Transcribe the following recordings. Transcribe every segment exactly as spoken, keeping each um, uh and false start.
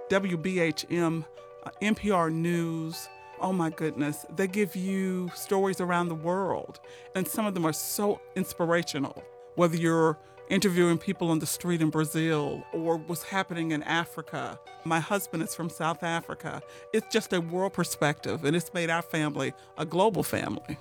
W B H M, uh, N P R News. Oh my goodness, they give you stories around the world, and some of them are so inspirational. Whether you're interviewing people on the street in Brazil or what's happening in Africa. My husband is from South Africa. It's just a world perspective, and it's made our family a global family.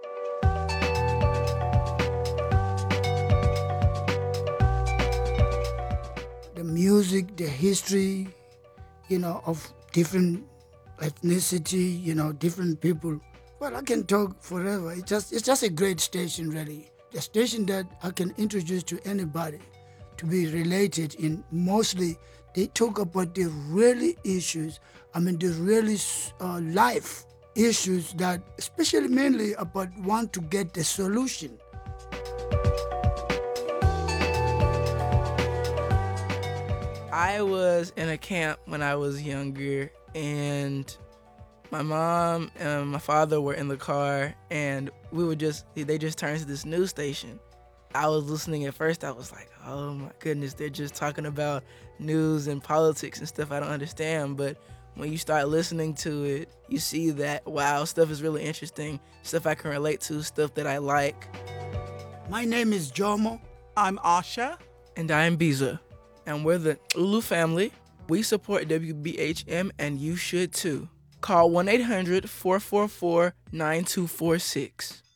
The music, the history, you know, of different ethnicity, you know, different people. Well, I can talk forever. It's just, it's just a great station, really. The station that I can introduce to anybody to be related in. Mostly, they talk about the really issues, I mean, the really uh, life issues that, especially mainly about want to get the solution. I was in a camp when I was younger, and my mom and my father were in the car, and we were just, they just turned to this news station. I was listening at first, I was like, oh my goodness, they're just talking about news and politics and stuff I don't understand. But when you start listening to it, you see that, wow, stuff is really interesting, stuff I can relate to, stuff that I like. My name is Jomo. I'm Asha. And I'm Biza. And we're the Ulu family. We support W B H M, and you should too. Call one eight hundred, four four four, nine two four six.